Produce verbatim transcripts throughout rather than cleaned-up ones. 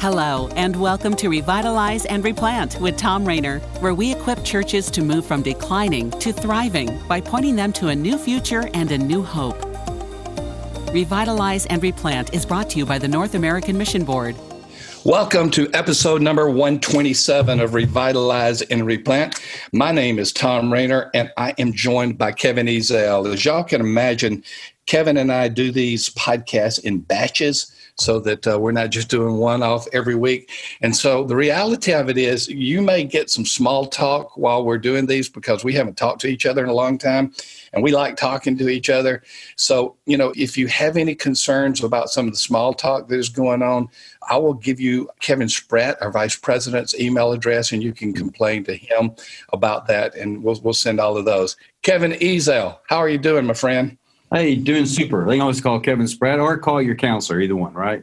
Hello, and welcome to Revitalize and Replant with Tom Rainer, where we equip churches to move from declining to thriving by pointing them to a new future and a new hope. Revitalize and Replant is brought to you by the North American Mission Board. Welcome to episode number one twenty-seven of Revitalize and Replant. My name is Tom Rainer, and I am joined by Kevin Ezell. As y'all can imagine, Kevin and I do these podcasts in batches so that uh, we're not just doing one off every week. And so the reality of it is you may get some small talk while we're doing these because we haven't talked to each other in a long time, and we like talking to each other. So, you know, if you have any concerns about some of the small talk that is going on, I will give you Kevin Spratt, our vice president's email address, and you can complain to him about that, and we'll we'll send all of those. Kevin Ezell, how are you doing, my friend? Hey, doing super. They can always call Kevin Spratt or call your counselor, either one, right?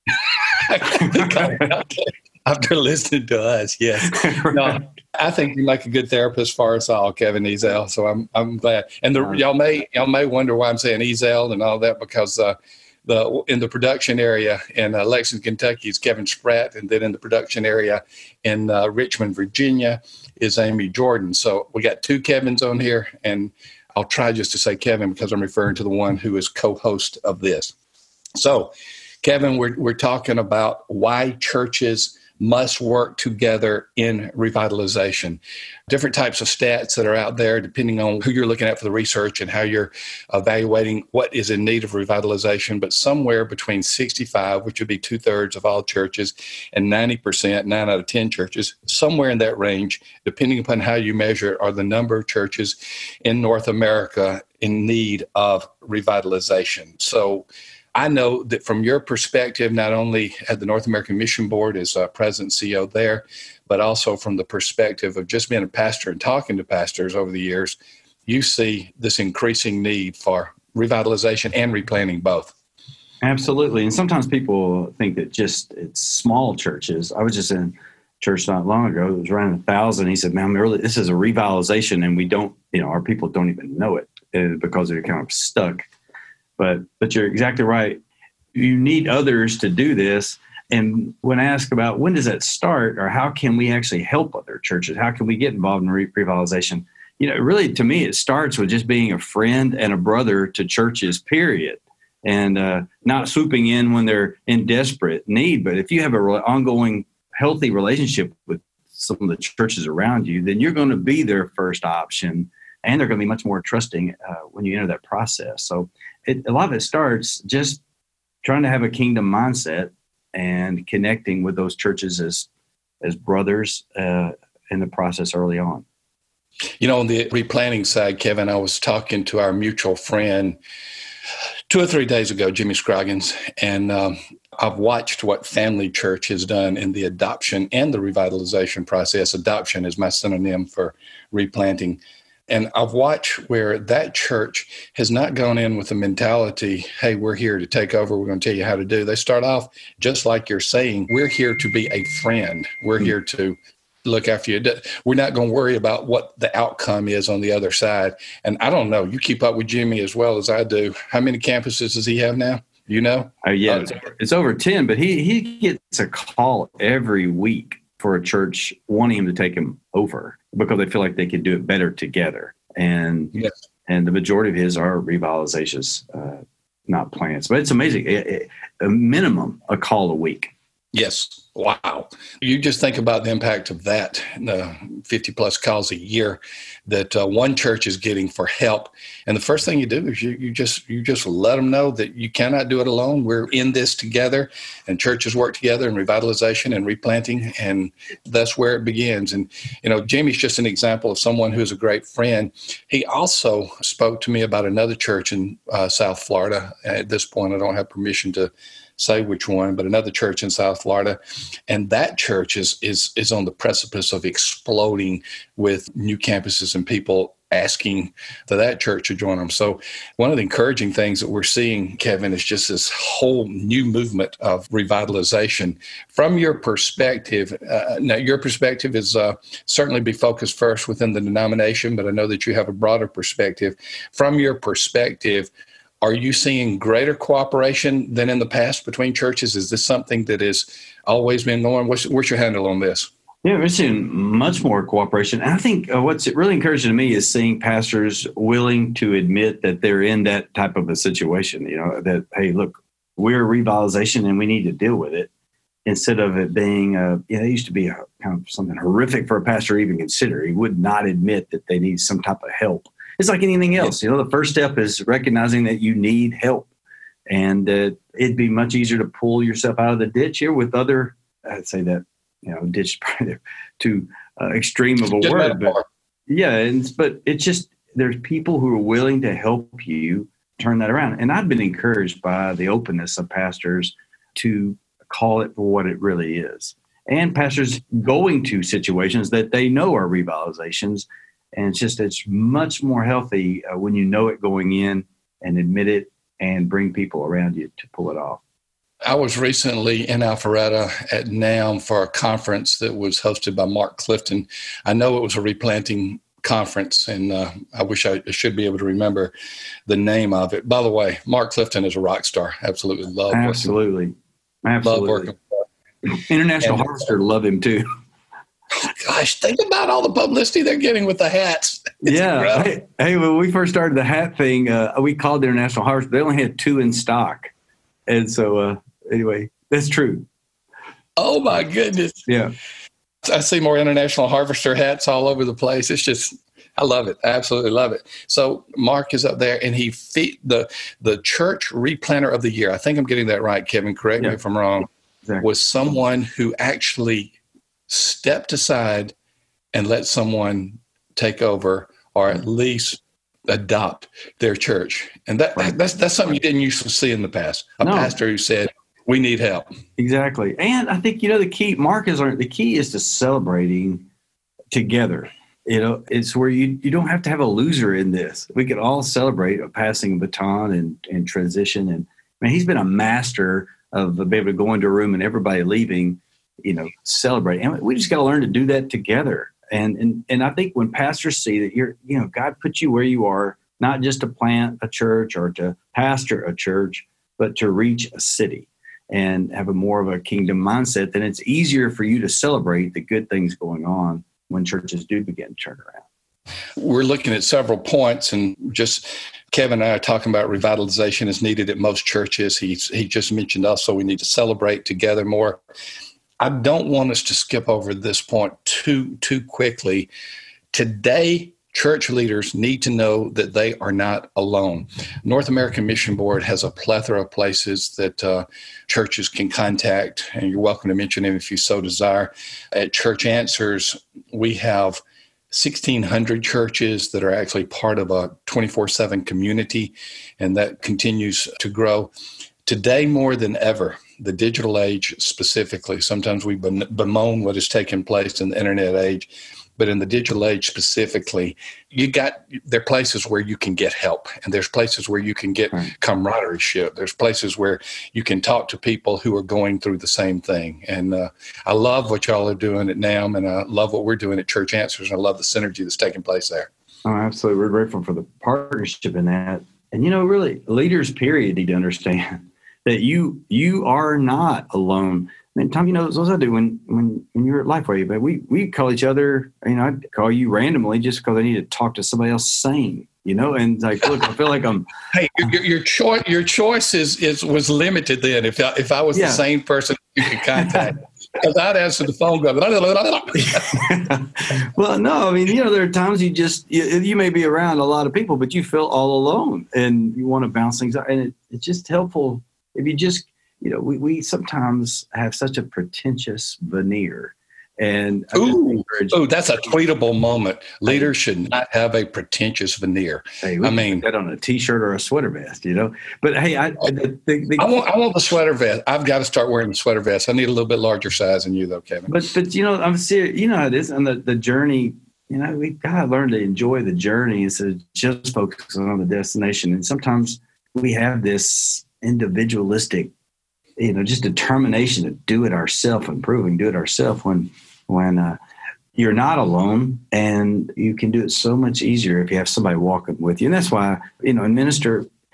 After listening to us, yes. No, I think you make a good therapist for us all, Kevin Ezell. So I'm I'm glad. And the, y'all may y'all may wonder why I'm saying Ezell and all that, because uh, the in the production area in uh, Lexington, Kentucky is Kevin Spratt, and then in the production area in uh, Richmond, Virginia is Amy Jordan. So we got two Kevins on here, and I'll try just to say Kevin because I'm referring to the one who is co-host of this. So, Kevin, we're we're talking about why churches must work together in revitalization. Different types of stats that are out there, depending on who you're looking at for the research and how you're evaluating what is in need of revitalization. But somewhere between sixty-five, which would be two-thirds of all churches, and ninety percent, nine out of ten churches, somewhere in that range, depending upon how you measure, are the number of churches in North America in need of revitalization. So I know that from your perspective, not only at the North American Mission Board as uh, president and C E O there, but also from the perspective of just being a pastor and talking to pastors over the years, you see this increasing need for revitalization and replanting both. Absolutely. And sometimes people think that just it's small churches. I was just in church not long ago. It was around a thousand. He said, man, really, this is a revitalization, and we don't, you know, our people don't even know it uh, because they're kind of stuck. But but you're exactly right. You need others to do this. And when I ask about when does that start, or how can we actually help other churches? How can we get involved in re- revitalization? You know, really, to me, it starts with just being a friend and a brother to churches, period. And uh, not swooping in when they're in desperate need. But if you have an re- ongoing, healthy relationship with some of the churches around you, then you're going to be their first option. And they're going to be much more trusting uh, when you enter that process. So it, a lot of it starts just trying to have a kingdom mindset and connecting with those churches as as brothers uh, in the process early on. You know, on the replanting side, Kevin, I was talking to our mutual friend two or three days ago, Jimmy Scroggins, and um, I've watched what Family Church has done in the adoption and the revitalization process. Adoption is my synonym for replanting. And I've watched where that church has not gone in with the mentality, hey, we're here to take over. We're going to tell you how to do. They start off just like you're saying, we're here to be a friend. We're mm-hmm. here to look after you. We're not going to worry about what the outcome is on the other side. And I don't know, you keep up with Jimmy as well as I do. How many campuses does he have now? You know? Uh, yeah, it's, it's over ten, but he, he gets a call every week for a church wanting him to take him over because they feel like they could do it better together. And yes. and the majority of his are revitalizations, uh, not plants. But it's amazing. It, it, a minimum, a call a week. Yes. Wow. You just think about the impact of that, the fifty plus calls a year that uh, one church is getting for help. And the first thing you do is you, you just you just let them know that you cannot do it alone. We're in this together, and churches work together in revitalization and replanting, and that's where it begins. And, you know, Jamie's just an example of someone who's a great friend. He also spoke to me about another church in uh, South Florida. At this point, I don't have permission to say which one, but another church in South Florida. And that church is is is on the precipice of exploding with new campuses and people asking for that church to join them. So one of the encouraging things that we're seeing, Kevin, is just this whole new movement of revitalization. From your perspective, uh, now your perspective is uh, certainly be focused first within the denomination, but I know that you have a broader perspective. From your perspective, Are you seeing greater cooperation than in the past between churches? Is this something that has always been going? What's, what's your handle on this? Yeah, we're seeing much more cooperation. And I think uh, what's really encouraging to me is seeing pastors willing to admit that they're in that type of a situation, you know, that, hey, look, we're a revitalization and we need to deal with it. Instead of it being, uh, you know, it used to be a, kind of something horrific for a pastor to even consider. He would not admit that they need some type of help. It's like anything else. You know, the first step is recognizing that you need help. And uh, it'd be much easier to pull yourself out of the ditch here with other, I'd say that, you know, ditch probably too uh, extreme of a Just word. But, more. yeah, and, but it's just, there's people who are willing to help you turn that around. And I've been encouraged by the openness of pastors to call it for what it really is. And pastors going to situations that they know are revitalizations. And it's just, it's much more healthy uh, when you know it going in and admit it and bring people around you to pull it off. I was recently in Alpharetta at NAMB for a conference that was hosted by Mark Clifton. I know it was a replanting conference, and uh, I wish I should be able to remember the name of it. By the way, Mark Clifton is a rock star. Absolutely love Absolutely. Absolutely. Love working with him. International And- Harvester love him too. Gosh, think about all the publicity they're getting with the hats. It's yeah. incredible. Hey, hey, when we first started the hat thing, uh, we called the International Harvester. They only had two in stock. And so, uh, anyway, that's true. Oh, my goodness. Yeah. I see more International Harvester hats all over the place. It's just, I love it. I absolutely love it. So Mark is up there, and he fe- the the church replanter of the year. I think I'm getting that right, Kevin. Correct Yeah. me if I'm wrong. Exactly. Was someone who actually stepped aside and let someone take over, or at least adopt their church. And that Right. that's that's something you didn't usually see in the past. A No. pastor who said, "We need help." Exactly. And I think, you know, the key, Mark has learned, the key is to celebrating together. You know, it's where you, you don't have to have a loser in this. We can all celebrate a passing baton and, and transition. And I mean, he's been a master of being able to go into a room and everybody leaving, you know, celebrate. And we just got to learn to do that together. And, and, and I think when pastors see that you're, you know, God put you where you are, not just to plant a church or to pastor a church, but to reach a city and have a more of a kingdom mindset, then it's easier for you to celebrate the good things going on when churches do begin to turn around. We're looking at several points, and just Kevin and I are talking about revitalization is needed at most churches. He's, he just mentioned also we need to celebrate together more. I don't want us to skip over this point too too quickly. Today, church leaders need to know that they are not alone. North American Mission Board has a plethora of places that uh, churches can contact, and you're welcome to mention them if you so desire. At Church Answers, we have sixteen hundred churches that are actually part of a twenty-four seven community, and that continues to grow. Today, more than ever, the digital age specifically, sometimes we bemoan what has taken place in the internet age, but in the digital age specifically, you got, there are places where you can get help, and there's places where you can get right. camaraderie. There's places where you can talk to people who are going through the same thing. And uh, I love what y'all are doing at NAMB, and I love what we're doing at Church Answers, and I love the synergy that's taking place there. Oh, absolutely. We're grateful for the partnership in that. And, you know, really, leaders, period, need to understand that you you are not alone. I mean, Tom, you know, as I do when when when you're at Lifeway, but we we call each other. You know, I'd call you randomly just because I need to talk to somebody else sane. You know, and like, look, I feel like I'm. Hey, your your choice your choice is, is was limited then. If I, if I was Yeah. the same person you could contact, because I'd answer the phone. Go, Well, no, I mean, you know, there are times you just you, you may be around a lot of people, but you feel all alone, and you want to bounce things out, and it, it's just helpful if you just. You know, we, we sometimes have such a pretentious veneer. And I just Ooh, encourage- ooh, that's a tweetable moment. Leaders should not have a pretentious veneer. hey, we I can mean- put that on a T-shirt or a sweater vest, you know. But hey, I the, the, the, I want I want the sweater vest. I've got to start wearing the sweater vest. I need a little bit larger size than you, though, Kevin. but but you know, I'm serious. You know how it is, and the, the journey. You know, we gotta learn to enjoy the journey instead of just focusing on the destination. And sometimes we have this individualistic, you know, just determination to do it ourselves, improving, do it ourselves when, when uh, you're not alone, and you can do it so much easier if you have somebody walking with you. And that's why, you know, a minister,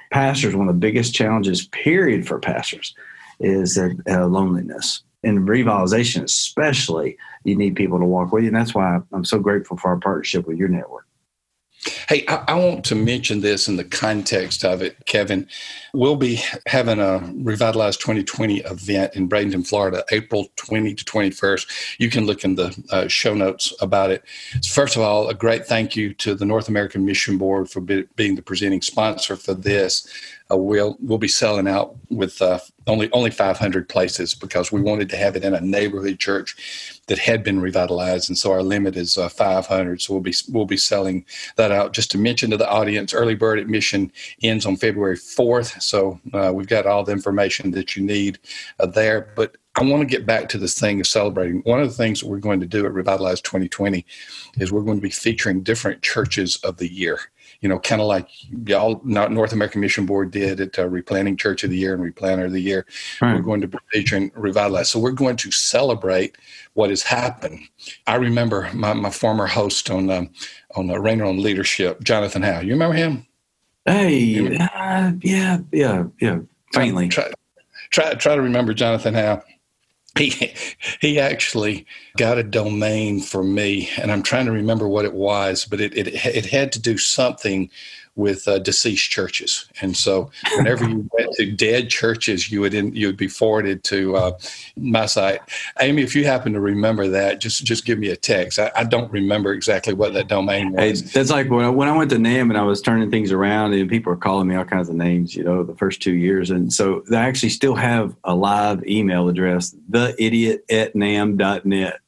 pastors, one of the biggest challenges, period, for pastors is that uh, loneliness. In revitalization especially, you need people to walk with you. And that's why I'm so grateful for our partnership with your network. Hey, I, I want to mention this in the context of it, Kevin. We'll be having a Revitalize twenty twenty event in Bradenton, Florida, April twentieth to twenty-first. You can look in the uh, show notes about it. First of all, a great thank you to the North American Mission Board for be, being the presenting sponsor for this. Uh, we'll we'll be selling out with uh, only only five hundred places because we wanted to have it in a neighborhood church that had been revitalized, and so our limit is uh, five hundred. So we'll be we'll be selling that out. Just to mention to the audience, early bird admission ends on February fourth. So uh, we've got all the information that you need uh, there. But I want to get back to this thing of celebrating. One of the things that we're going to do at Revitalize twenty twenty is we're going to be featuring different churches of the year. You know, kind of like y'all, North American Mission Board did at uh, Replanting Church of the Year and Replanter of the Year. Right. We're going to be featuring Revitalize. So we're going to celebrate what has happened. I remember my, my former host on um, on uh, Rainer on Leadership, Jonathan Howe. You remember him? Hey, uh, yeah, yeah, yeah, faintly. Try, try, try to remember Jonathan Howe. He he actually got a domain for me, and I'm trying to remember what it was, but it it, it had to do something with uh, deceased churches. And so whenever you went to dead churches, you would in, you would be forwarded to uh, my site. Amy, if you happen to remember that, just just give me a text. I, I don't remember exactly what that domain was. Hey, that's like when I, when I went to NAMB and I was turning things around, and people were calling me all kinds of names, you know, the first two years. And so I actually still have a live email address, the idiot at nam dot net.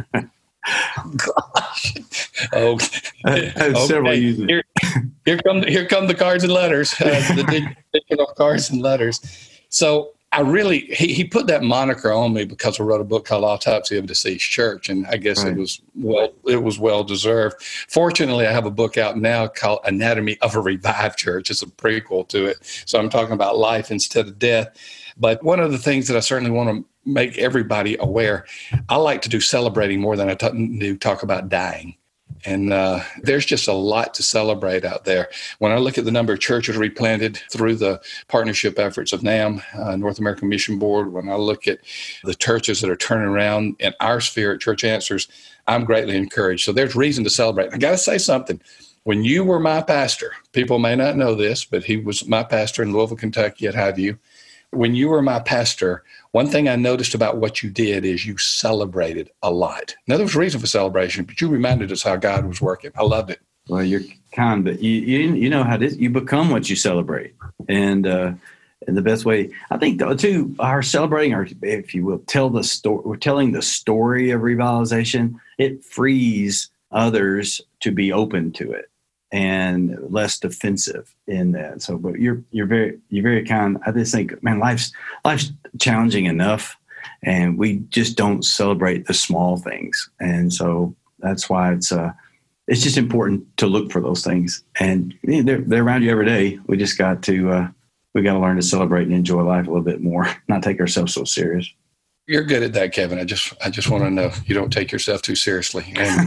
Gosh. Oh, I have several users. Here, here come here come the cards and letters, uh, the digital cards and letters. So I really he, he put that moniker on me because I wrote a book called Autopsy of a Deceased Church, and I guess right. it was well it was well deserved. Fortunately, I have a book out now called Anatomy of a Revived Church. It's a prequel to it, so I'm talking about life instead of death. But one of the things that I certainly want to make everybody aware, I like to do celebrating more than I t- do talk about dying. And uh, there's just a lot to celebrate out there. When I look at the number of churches replanted through the partnership efforts of NAMB, uh, North American Mission Board, when I look at the churches that are turning around in our sphere at Church Answers, I'm greatly encouraged. So there's reason to celebrate. I got to say something. When you were my pastor, people may not know this, but he was my pastor in Louisville, Kentucky at Highview. When you were my pastor, one thing I noticed about what you did is you celebrated a lot. Now, there was a reason for celebration, but you reminded us how God was working. I loved it. Well, you're kind, but you you, you know how this, you become what you celebrate. And uh, and the best way, I think, too, our celebrating, or if you will, tell the story, we're telling the story of revitalization, it frees others to be open to it and less defensive in that. So, but you're you're very you're very kind. I just think, man, life's life's challenging enough, and we just don't celebrate the small things. And so that's why it's uh it's just important to look for those things. And you know, they're they're around you every day. We just got to uh, we got to learn to celebrate and enjoy life a little bit more, not take ourselves so serious. You're good at that, Kevin. I just, I just want to know you don't take yourself too seriously. And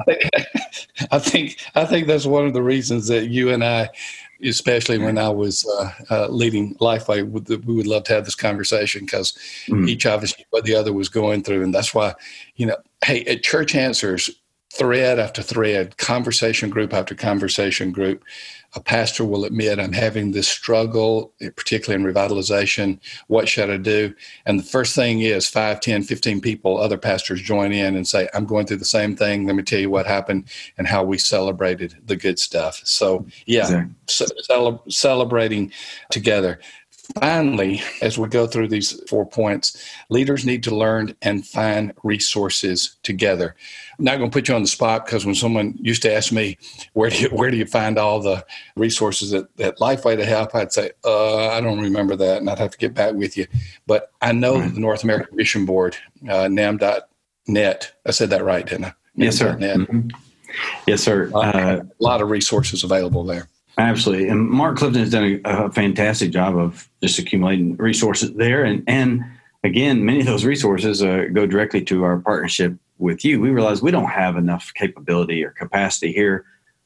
I think, I think that's one of the reasons that you and I, especially when I was uh, uh, leading Lifeway, we would love to have this conversation because mm. each of us knew what the other was going through, and that's why, you know, hey, at Church Answers, thread after thread, conversation group after conversation group, a pastor will admit, I'm having this struggle, particularly in revitalization. What should I do? And the first thing is five, ten, fifteen people, other pastors join in and say, I'm going through the same thing. Let me tell you what happened and how we celebrated the good stuff. So, yeah, exactly. cele- celebrating together. Finally, as we go through these four points, leaders need to learn and find resources together. I'm not going to put you on the spot because when someone used to ask me, where do you, where do you find all the resources at, at Lifeway to help, I'd say, uh, I don't remember that, and I'd have to get back with you. But I know the North American Mission Board, uh, nam dot net. I said that right, didn't I? Yes, sir. Mm-hmm. Yes, sir. Uh, a lot of resources available there. Absolutely. And Mark Clifton has done a, a fantastic job of just accumulating resources there. And, and again, many of those resources uh, go directly to our partnership with you. We realize we don't have enough capability or capacity here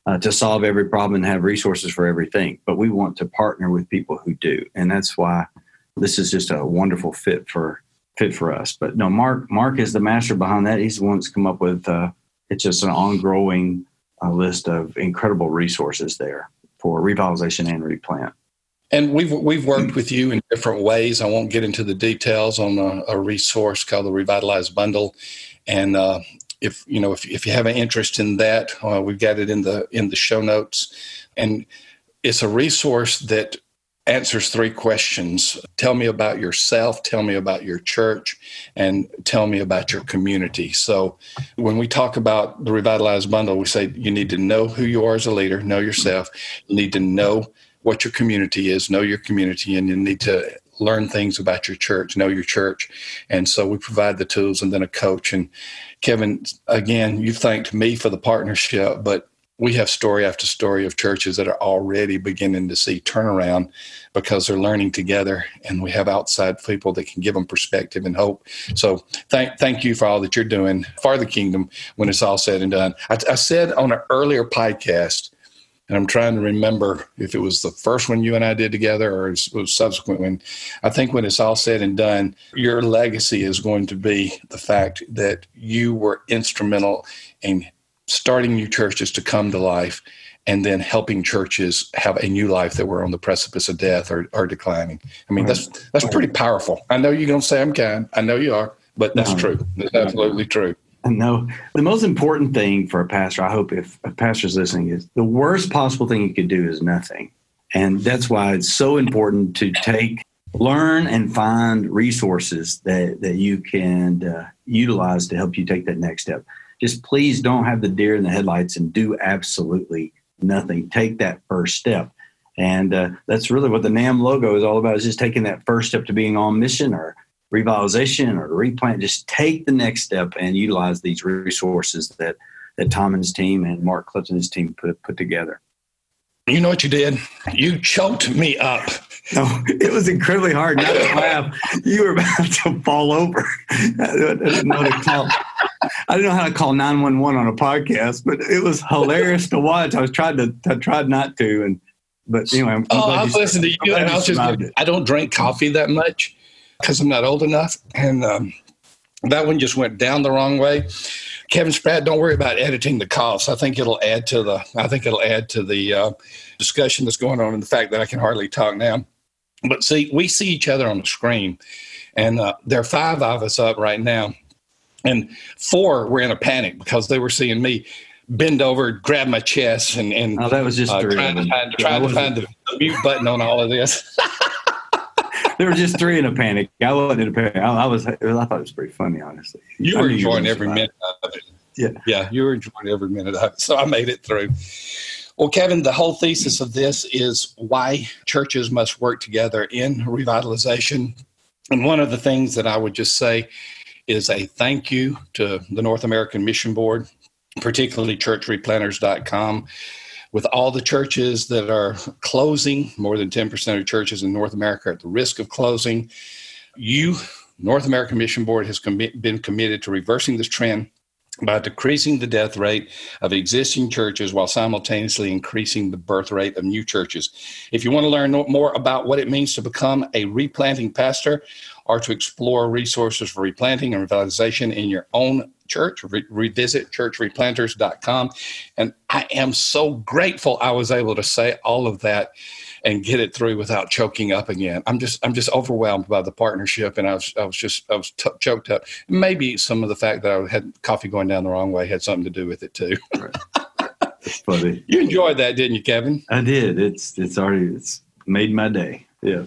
uh, to solve every problem and have resources for everything. But we want to partner with people who do. And that's why this is just a wonderful fit for fit for us. But no, Mark Mark is the master behind that. He's the one that's come up with, uh, it's just an ongoing uh, list of incredible resources there for revitalization and replant. And we've we've worked with you in different ways. I won't get into the details on a, a resource called the Revitalize Bundle. And uh, if you know if if you have an interest in that, uh, we've got it in the in the show notes. And it's a resource that answers three questions. Tell me about yourself, tell me about your church, and tell me about your community. So when we talk about the Revitalize Bundle, we say you need to know who you are as a leader, know yourself. You need to know what your community is, know your community, and you need to learn things about your church, know your church. And so we provide the tools and then a coach. And Kevin, again, you thanked me for the partnership, but we have story after story of churches that are already beginning to see turnaround because they're learning together, and we have outside people that can give them perspective and hope. So thank thank you for all that you're doing for the kingdom when it's all said and done. I, I said on an earlier podcast, and I'm trying to remember if it was the first one you and I did together or it was subsequent one, I think when it's all said and done, your legacy is going to be the fact that you were instrumental in starting new churches to come to life, and then helping churches have a new life that were on the precipice of death or, or declining. I mean, that's that's pretty powerful. I know you're going to say I'm kind. I know you are, but that's no, true. That's absolutely true. No, the most important thing for a pastor, I hope if a pastor's listening, is the worst possible thing you could do is nothing. And that's why it's so important to take, learn and find resources that, that you can uh, utilize to help you take that next step. Just please don't have the deer in the headlights and do absolutely nothing. Take that first step. And uh, that's really what the NAMB logo is all about, is just taking that first step to being on mission or revitalization or replant. Just take the next step and utilize these resources that, that Tom and his team and Mark Clifton and his team put, put together. You know what you did? You choked me up. No, it was incredibly hard not to laugh. You were about to fall over. I didn't know, to call, I didn't know how to call nine one one on a podcast, but it was hilarious to watch. I was trying to, I tried not to, and but anyway. I'm oh, I've listened to you, and I was just, I don't drink coffee that much because I'm not old enough, and um, that one just went down the wrong way. Kevin Spratt, don't worry about editing the coughs. I think it'll add to the. I think it'll add to the uh, discussion that's going on, and the fact that I can hardly talk now. But see, we see each other on the screen, and uh, there are five of us up right now, and four were in a panic because they were seeing me bend over, grab my chest, and and oh, that was just uh, trying to find, trying to find the mute button on all of this. There were just three in a panic. I wasn't in a panic. I, I was. I thought it was pretty funny, honestly. You were enjoying every minute of it. Yeah, yeah, you were enjoying every minute of it. So I made it through. Well, Kevin, the whole thesis of this is why churches must work together in revitalization. And one of the things that I would just say is a thank you to the North American Mission Board, particularly church replanters dot com. With all the churches that are closing, more than ten percent of churches in North America are at the risk of closing. You, North American Mission Board, has com- been committed to reversing this trend by decreasing the death rate of existing churches while simultaneously increasing the birth rate of new churches. If you want to learn more about what it means to become a replanting pastor or to explore resources for replanting and revitalization in your own church, re- revisit church replanters dot com. And I am so grateful I was able to say all of that and get it through without choking up again. I'm just I'm just overwhelmed by the partnership, and I was I was just I was t- choked up. Maybe some of the fact that I had coffee going down the wrong way had something to do with it too. It's funny. You enjoyed that, didn't you, Kevin? I did. It's it's already it's made my day. Yeah.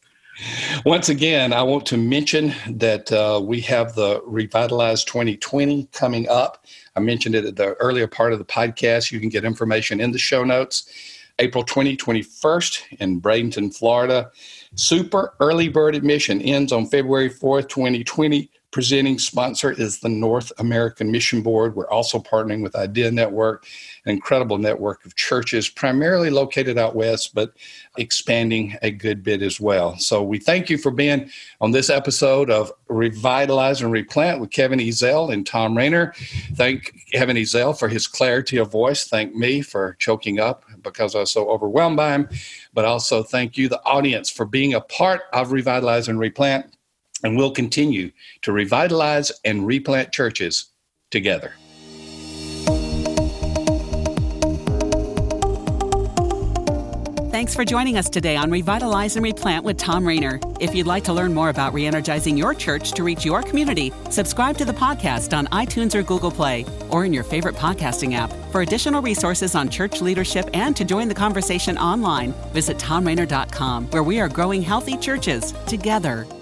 Once again, I want to mention that uh, we have the Revitalize twenty twenty coming up. I mentioned it at the earlier part of the podcast. You can get information in the show notes. April twentieth, twenty-first in Bradenton, Florida. Super early bird admission ends on February fourth, twenty twenty. presenting sponsor is the North American Mission Board. We're also partnering with Idea Network, an incredible network of churches, primarily located out west, but expanding a good bit as well. So we thank you for being on this episode of Revitalize and Replant with Kevin Ezell and Tom Rainer. Thank Kevin Ezell for his clarity of voice. Thank me for choking up because I was so overwhelmed by him. But also thank you, the audience, for being a part of Revitalize and Replant. And we'll continue to revitalize and replant churches together. Thanks for joining us today on Revitalize and Replant with Tom Rainer. If you'd like to learn more about re-energizing your church to reach your community, subscribe to the podcast on iTunes or Google Play, or in your favorite podcasting app. For additional resources on church leadership and to join the conversation online, visit tom rainer dot com, where we are growing healthy churches together.